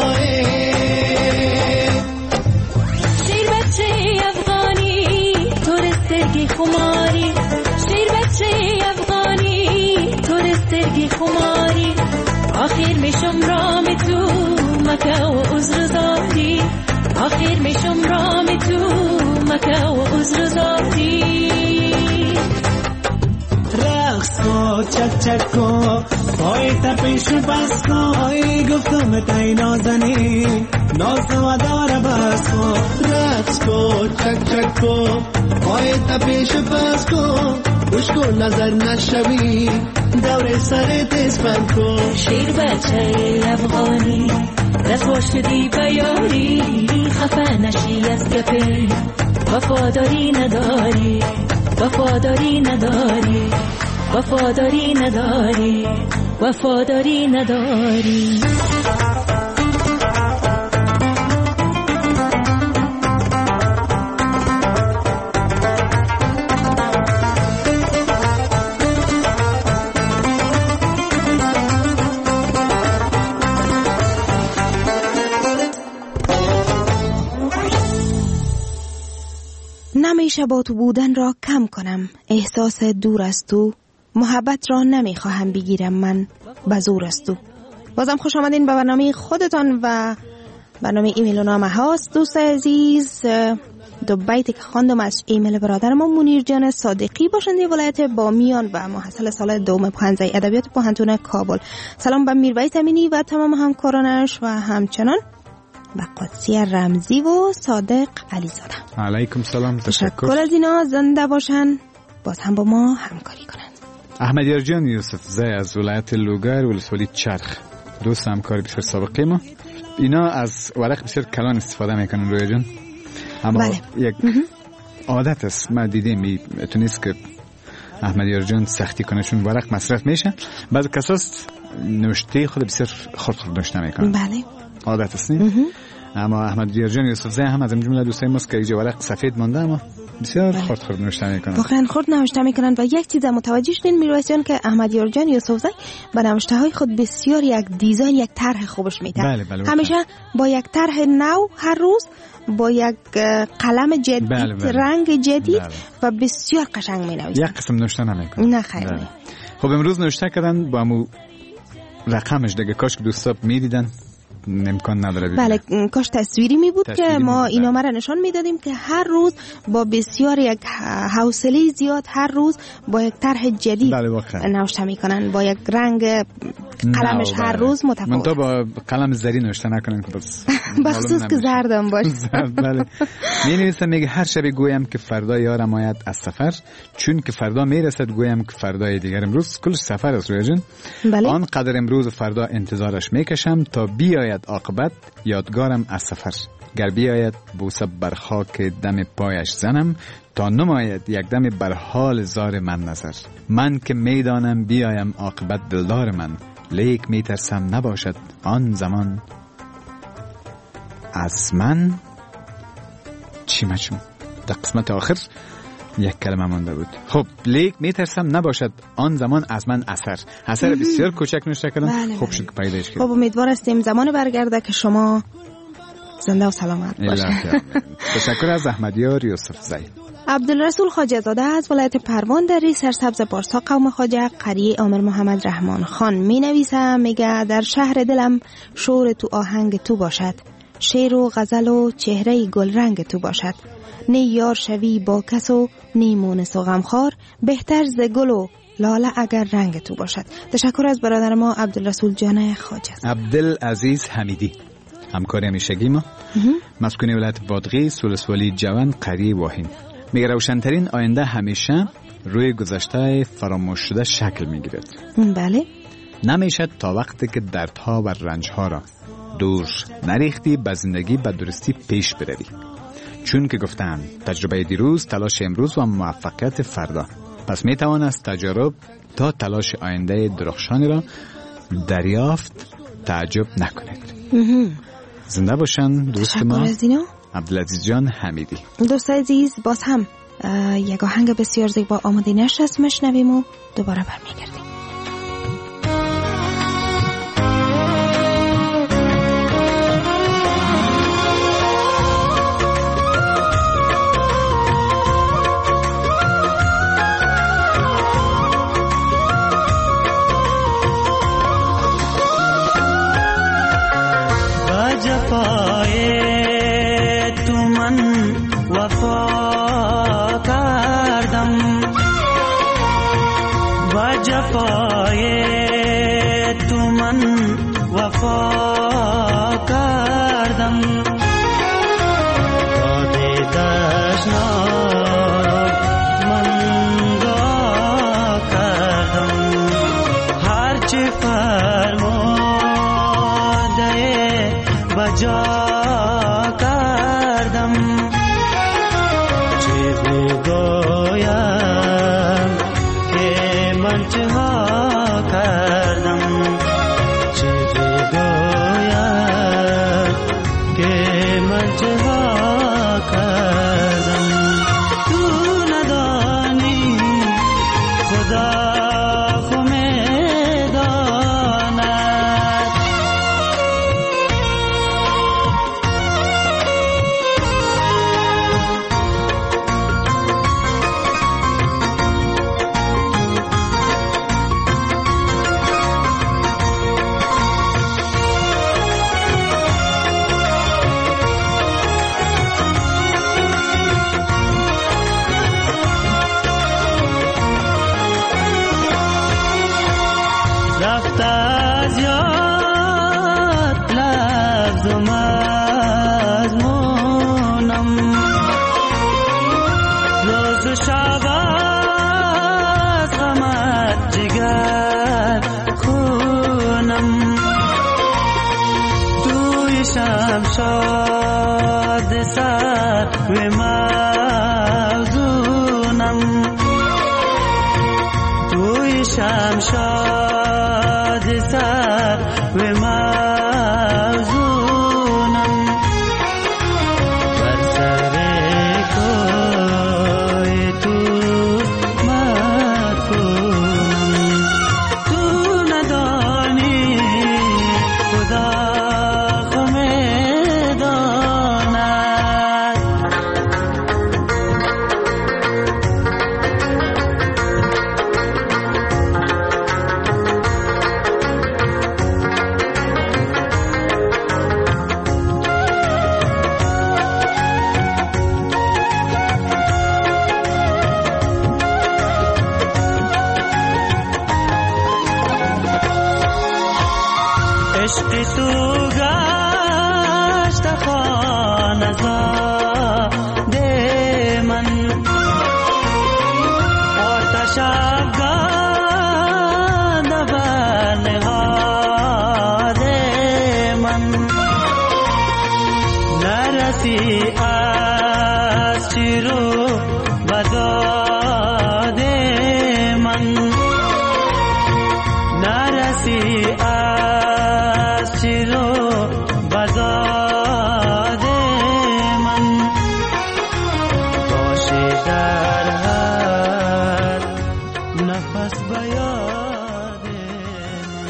فدایت شیر بچه افغانی تو رستگی خماری شیر بچه افغانی تو رستگی خماری آخر میشم رام تو مکه و عذر داری آخر میشم رام تو مکه و عذر داری رقص کو چک چک کو پای تپش بس کو ای گفتم تای نازنی ناز و دار بس کو رقص کو چک چک کو پای تپش بس کو گوش کو نظر نشوی دور سر تیز بند کو شیر بچه افغانی رسوا شدی بیاری خفه نشی از گپه وفاداری نداری وفاداری نداری وفاداری نداری وفاداری نداری نمیشه با تو بودن را کم کنم احساس دور از تو محبت را نمیخواهم بگیرم من بزور از تو. بازم خوش آمدین به برنامه خودتان و برنامه ایمیل و نامه هاست. دوست عزیز دو بیتی که خواندم از ایمیل برادر ما منیر جان صادقی باشنده ولایت بامیان و محصل سال دوم پانزده ادبیات پوهنتون کابل. سلام به میربیت امینی و تمام همکارانش و همچنان و قدسی رمزی و صادق علیزاده. علیکم سلام. تشکر از اینا زنده باشن باز هم با ما همکاری کنند. احمدیار جان یوسف زی از ولایت لوگر ولسوالی چرخ دوست همکاری بسیار سابقه ما. اینا از ورق بسیار کلان استفاده میکنن روی جان اما بله. یک عادت است ما دیدیم تو نیست که احمدیار جان سختی کنشون ورق مصرف میشه بعض کساست نوشته خود بسیار خود خود نوشته میکنن بله عادت است نیم اما احمدیار جان یوسف زی هم از این جمله دوستای ماست که اینجا ورق سفید مانده اما بسیار خرد خرد نوشته میکنن واقعا خرد نوشته میکنن و یک چیز متوجه شدین میرویسیان که احمدیار جان یوسف زی به نوشته های خود بسیار یک دیزاین یک طرح خوبش میده. بله بله همیشه با یک طرح نو هر روز با یک قلم جدید بله بله. رنگ جدید بله. و بسیار قشنگ مینویسن. یک قسم نوشته نمیکنن نه خیر بله. خب امروز نوشته کردن با مو رقمش دیگه کاش که دوستا میدیدن امکان نداره ببینه. بله کاش تصویری می بود تصویری که ما اینا مرا نشان میدادیم که هر روز با بسیار یک حوصله زیاد هر روز با یک طرح جدید بله نوشته میکنن با یک رنگ قلمش هر روز متفاوت. من تا با قلم زری نوشته نکنن که بس بخصوص که زردم باشه. بله می نویسم میگه هر شب گویم که فردا یارم آید از سفر چون که فردا میرسد گویم که فردای دیگر. امروز کل سفر است روی جن بله. آن قدر امروز فردا انتظارش میکشم تا بیاید عاقبت یادگارم از سفر گر بیاید بوسه بر خاک دم پایش زنم تا نماید یک دم بر حال زار من نظر. من که میدانم بیایم عاقبت دلدار من لیک میترسم نباشد آن زمان از من چی مچم در قسمت آخر یک کلمه مانده بود. خب لیک میترسم نباشد آن زمان از من اثر اثر بسیار کوچک نوشته کردن. بله خوب شد که پیداش کردن. خب امیدوار هستیم زمان برگرده که شما زنده و سلامت باشید. تشکر از احمدیار یوسف زی. عبدالرسول خواجه زاده از ولایت پروان دری سرسبز پارسا قوم خواجه قریه عامر محمد رحمان خان می نویسه، میگه در شهر دلم شور تو آهنگ تو باشد، شعر و غزل و چهره گل رنگ تو باشد، نی یار شوی با کس و نی مونس و غمخوار، بهتر ز گل و لاله اگر رنگ تو باشد. تشکر از برادر ما عبدالرسول جان خواجه. عبدالعزیز حمیدی همکار همیشگی ما، مسکن ولایت بادغیس سولسوالی جوان قریه واهین، میگه روشن‌ترین آینده همیشه روی گذشته فراموش شده شکل میگیرد. بله. نمیشد تا وقتی که دردها و رنجها را دور نریختی به زندگی به درستی پیش بروی. چون که گفتن تجربه دیروز تلاش امروز و موفقیت فردا. پس میتوان از تجارب تا تلاش آینده درخشانی را دریافت تعجب نکنید. زنده باشن دوست ما عبدالعزیز جان حمیدی. دوست عزیز باز هم یک آهنگ بسیار زیبا آماده نشست مشنویم و دوباره برمیگردیم.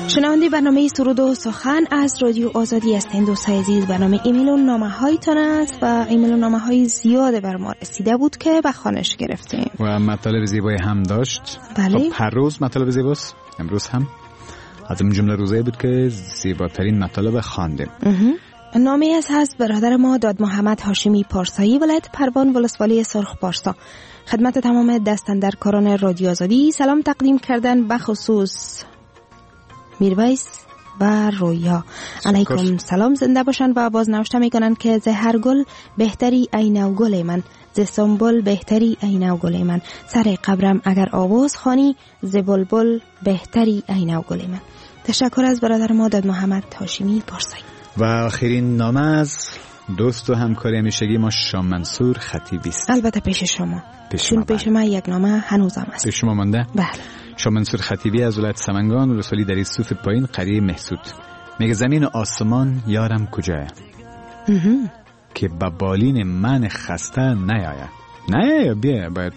شنونده برنامه سرود و سخن از رادیو آزادی هستند. دوستای عزیز، برنامه ایمیل و نامه هایتان است و ایمیل و نامه های زیاده بر ما رسیده بود که به خوانش گرفتیم و مطالب زیبایی هم داشت. بله. خب هر روز مطالب زیباست، امروز هم از این جمله روزه بود که زیباترین مطالب خواندیم. نامه از هست برادر ما داد محمد هاشمی پارسایی، ولایت پروان، ولسوالی سرخ پارسا. خدمت تمام دستاندرکاران رادیو آزادی سلام تقدیم کردن، بخصوص میرویس و رویا. علیکم سلام، زنده باشند و باز نوشته میکنن که ز هر گل بهتری ای نو گل من، ز سنبل بهتری ای نو گل من، سر قبرم اگر آواز خوانی، ز بلبل بهتری ای نو گل من. تشکر از برادر ما داد محمد هاشمی پارسایی. و آخرین نامه از دوست و همکار همیشگی ما شام منصور خطیبی است. البته پیش شما، پیش چون پیش ما یک نامه هنوزم است. پیش شما مانده؟ بله. شام منصور خطیبی از ولایت سمنگان، ولسوالی در صوف پایین، قریه محسود. میگه زمین و آسمان یارم کجاه که با بالین من خسته نیاید. نه بیا باید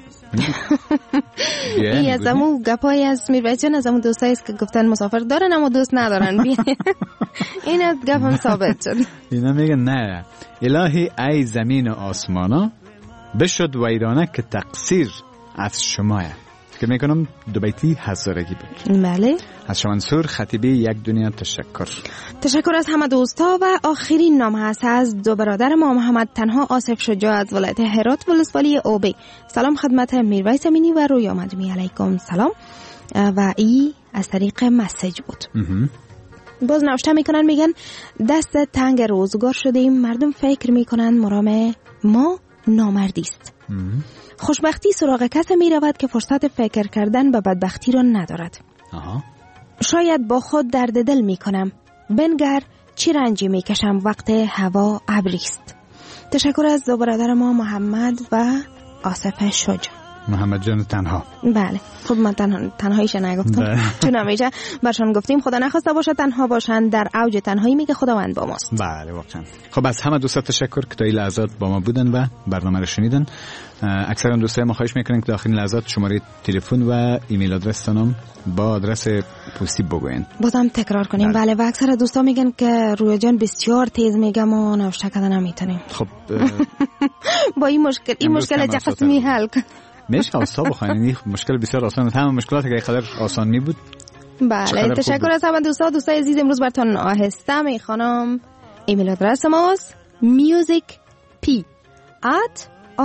این از امو گپای از میرویس جان، از امو دوستایی است که گفتن مسافر دارن اما دوست ندارن. بیا این از گپم ثابت شد. اینا میگن نه الهی ای زمین و آسمانا بشد ویرانه که تقصیر از شماه. که میکنم دو بیتی هزارگی بود. بله. از شما منصور خطیبی یک دنیا تشکر. تشکر از همه دوستا. و آخرین نامه هست از دو برادر ما محمد تنها آصف شجاع از ولایت هرات، ولسوالی اوبی. سلام خدمت میرویس امینی و رویا مدنی. علیکم سلام. و ای از طریق مسیج بود. باز نوشته میکنن، میگن دست تنگ روزگار شدیم، مردم فکر میکنن مرام ما نامردی است. خوشبختی سراغ کسی می رود که فرصت فکر کردن به بدبختی را ندارد. آها. شاید با خود درد دل می کنم، بنگر چی رنجی می کشم وقت هوا ابریست. تشکر از دو برادر ما محمد و آصف شجاع. محمد جان تنها. بله. خب من تنها تنهاییش نگفتم، چون همیشه برشان گفتیم خدا نخواسته باشه تنها باشن، در اوج تنهایی میگه خداوند با ماست. بله واقعا. خب از همه دوستا تشکر که تا این لحظات با ما بودن و برنامه رو شنیدن. اکثرا دوستای ما خواهش میکنن که در آخرین لحظات شماره تلفن و ایمیل آدرستانم با آدرس پستی بگوین. بازم تکرار کنیم. بله, بله. و اکثر دوستا میگن که روی جان بسیار تیز میگه، ما نوشته کردن نمیتونیم. خب با این مشکل این مشکل چه قسمی حل کن؟ میشه آسا بخواین. این مشکل بسیار آسان، تمام مشکلات که قدر آسان می بود. بله تشکر از همه دوستا. دوستای عزیز امروز براتون آهسته میخوانم. ایمیل آدرس ماست musicp at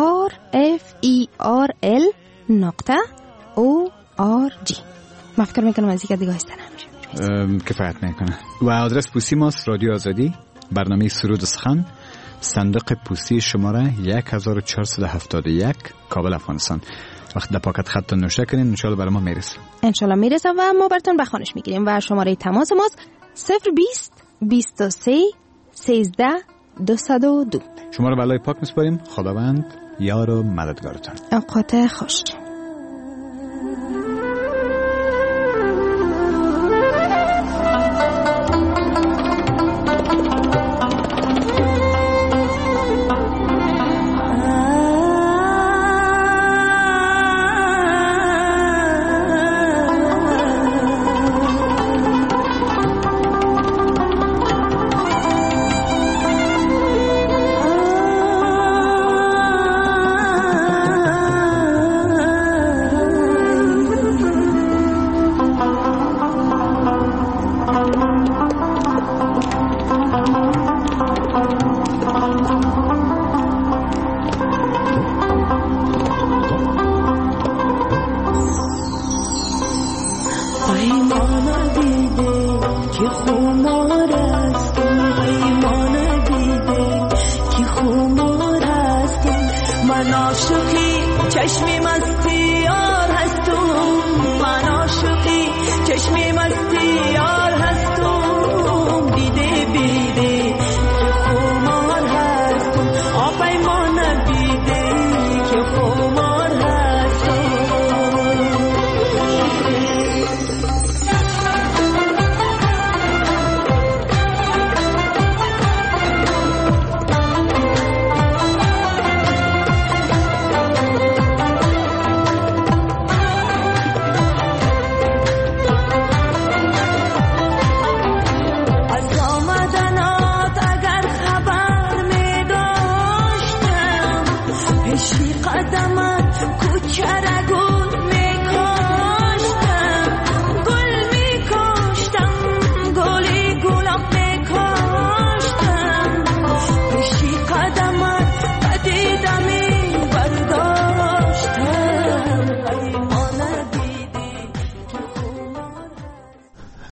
rferl نقطه org. من فکر میکنم از این دیگه آهسته نمیشه، کفایت میکنه. و آدرس پوستی ماست رادیو آزادی، برنامه سرود و سخن، صندوق پوستی شماره یک هزار و چهارصد و هفتاد و یک، کابل افغانستان. وقت در پاکت خط نوشته کنین انشالله برای ما میرسه. انشالله میرسه و ما براتون بخوانش میگیریم. و شماره تماس ماست صفر بیست بیست و سه سیزده دویست و دو. شما رو به الله پاک میسپاریم. خداوند یار و مددگارتان. اوقات خوش. عاشقی چشمی